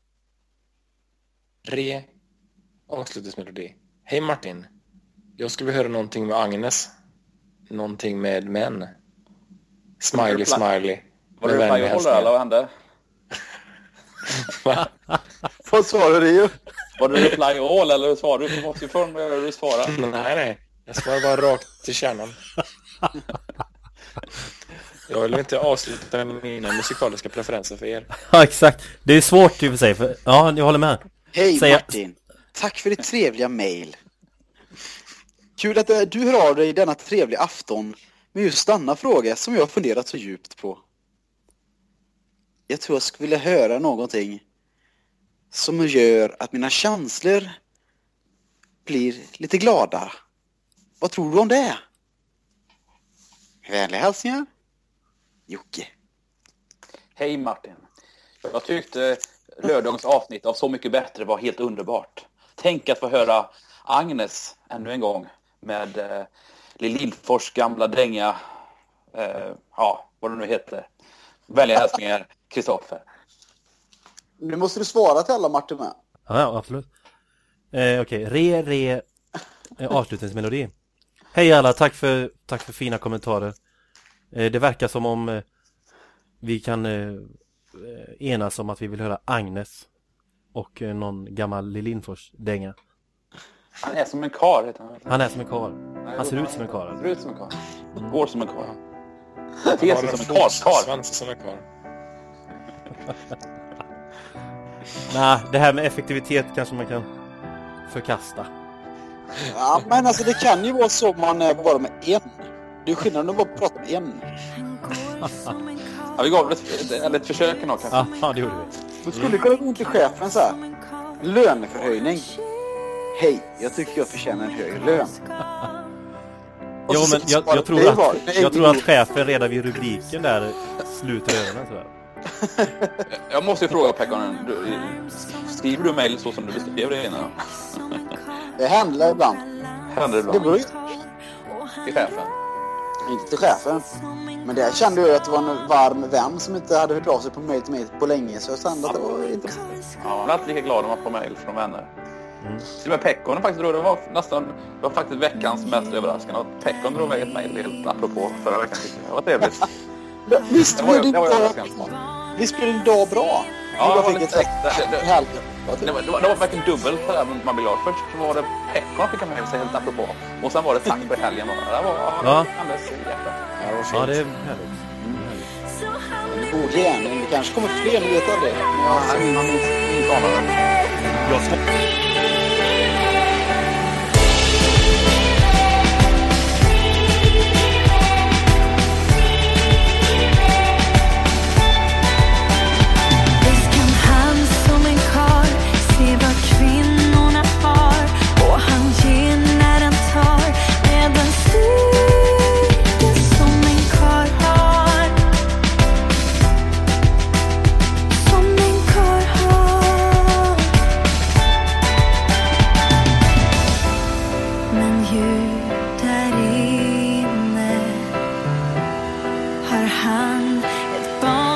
Avslutningsmelodi. Hej Martin. Jag skulle höra någonting med Agnes. Någonting med män. Smiley. Var det reply all eller vad hände? Va? Vad svarade du ju? Var det reply all eller svarade du? Du måste ju formulera hur du svarar. Nej. Jag svarar bara rakt till kärnan. Jag vill inte avsluta mina musikaliska preferenser för er. Ja, exakt. Det är svårt i och för sig. Ja, jag håller med. Hej Martin. Tack för ditt trevliga mejl. Kul att du hör av dig denna trevliga afton med just denna fråga som jag har funderat så djupt på. Jag tror jag skulle vilja höra någonting som gör att mina känslor blir lite glada. Vad tror du om det? Vänliga hälsningar, Jocke. Hej Martin. Jag tyckte lördagens avsnitt av Så mycket bättre var helt underbart. Tänk att få höra Agnes ännu en gång med Lill Lindfors gamla dänga. Vad det nu heter. Vänliga hälsningar, Kristoffer. Nu måste du svara till alla, Martin, med. Ja, absolut. Okej, avslutningsmelodi. Hej alla, tack för fina kommentarer. Det verkar som om vi kan enas om att vi vill höra Agnes och någon gammal Lill Lindfors dänga. Han är som en karl, heter han. Han är som en karl. Han ser ut som en karl. Han ser ut som en karl. Går som en karl. Ser sig som en karl. Svans som en karl. Nej, det här med effektivitet kanske man kan förkasta. Ja, men alltså det kan ju vara så man är bara med en. Det är skillnaden att bara prata med en. Ja, vi gav ett försök då kanske. Ja, det gjorde vi. Då skulle kunna gå till chefen så här. Löneförhöjning. Hej, jag tycker jag förtjänar en högre lön. Jo, men jag tror att chefen redan vid rubriken där sluter öronen sådär. Jag måste ju fråga Pekkonen, skriver du mejl så som du beskrev det innan? Det händer ibland. Det beror ju till chefen. Inte till chefen. Men det kände jag att det var en varm vän som inte hade hört av sig på mejl till mig på länge. Så jag kände att det var intressant. Ja, man är alltid lika glad när man får mejl från vänner. Till och med Pekkonen faktiskt drog, det var faktiskt veckans mest överraskande att Pekkonen drog iväg ett mejl helt apropå förra veckan. Det var trevligt. Visst blev din dag bra? Ja, det var verkligen dubbelt där man blev glad. Först var det Pekkonen fick mejl sig helt apropå. Och sen var det tack för helgen. Det var alldeles hjärtat. Ja, det är härligt. God gärning. Det kanske kommer fler nyheter av det. Han ett barn